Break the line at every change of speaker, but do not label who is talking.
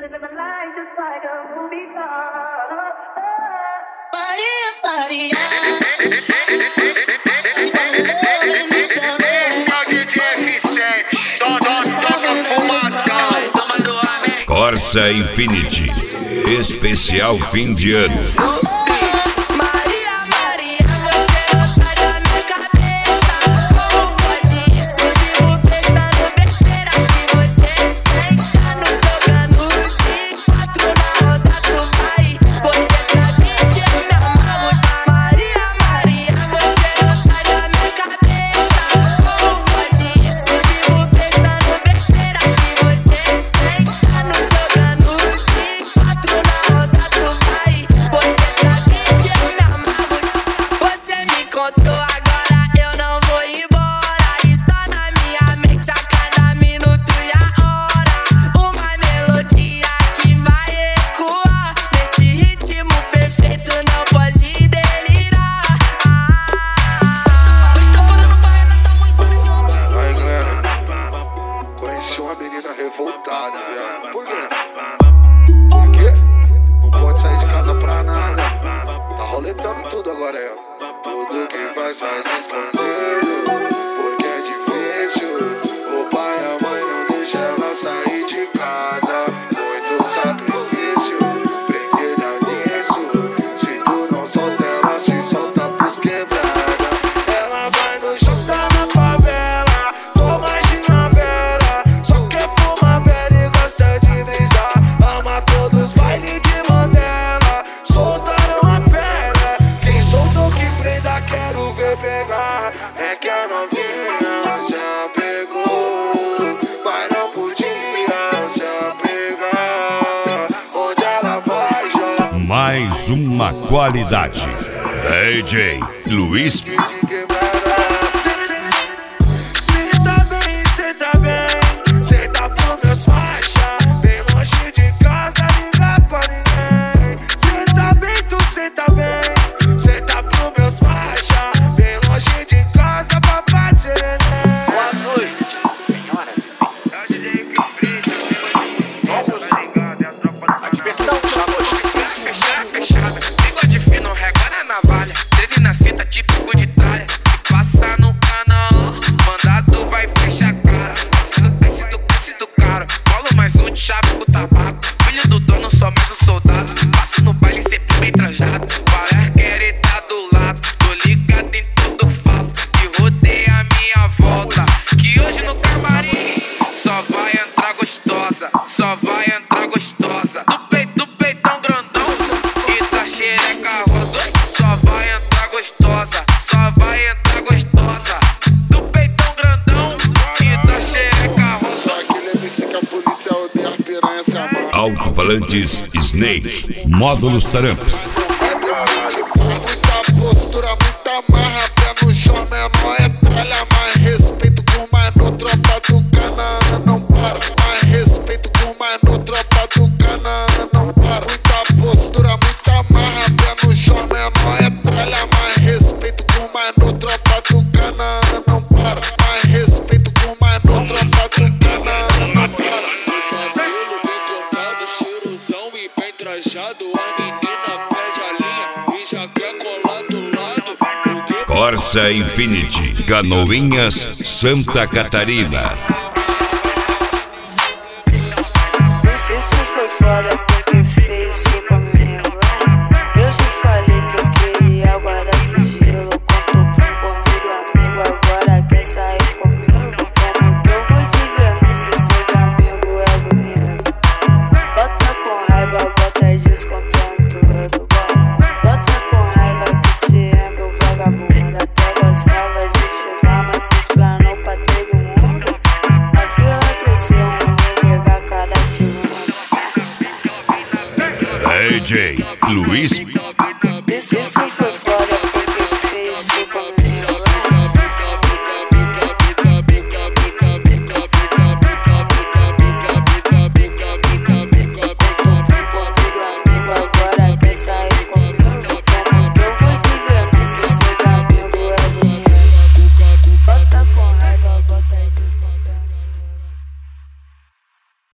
Corsa Infinity, especial fim de ano.
Revoltada, viado. Por quê? Por quê? Não pode sair de casa pra nada. Tá roletando tudo agora, é. Tudo que faz escondido. Porque é difícil. O pai e a mãe não deixam ela sair de casa. Muito sacrifício. Prendida nisso. Se tu não solta, ela se solta pros quebrados. Ela vai no show, tá na favela. Toma ginavera. Só quer fumar velho e gosta de brisar. Ama todos os bailes de Mandela. Soltaram a fera. Quem soltou que prenda, quero ver pegar. É que a novinha já pegou, mas não podia já pegar. Onde ela vai já.
Mais uma qualidade. DJ Luiz.
Só vai entrar gostosa. Do peitão grandão e da xereca rodou. Só vai entrar gostosa. Só vai entrar gostosa. Do peitão grandão e da xereca rodou.
Só aquele MC que a polícia odeia, a piranha se amarra.
Alto-falantes Snake, módulos Taramps.
Muita postura, muita marra. Pé no chão, menor é tralha. Mais respeito com mano, tropa do Canaã não para. Mais respeito com mano, tropa do Canaã não para. Muita postura, muita marra. Pé no chão, menor é tralha. Mais respeito com mano, tropa do Canaã não para. Mais respeito com mano, tropa do Canaã não para.
Cabelo bem cortado, cheirosão e bem trajado. A menina perde a linha e já quer colar do lado.
Corsa Infinity, Canoinhas, Santa Catarina.
Isso foi foda porque fez isso comigo. Eu já falei que eu queria guardar sigilo. Contou comigo, amigo, agora quer sair comigo. Como que eu vou dizer não se seus amigos é bonito? Bota com raiva, bota descontando tudo. Bota com raiva que cê é meu vagabundo. Até gostava de te dar, mas cê explanou pra todo mundo. A fila cresceu, não me liga cada segundo.
DJ Luiz.
Isso foi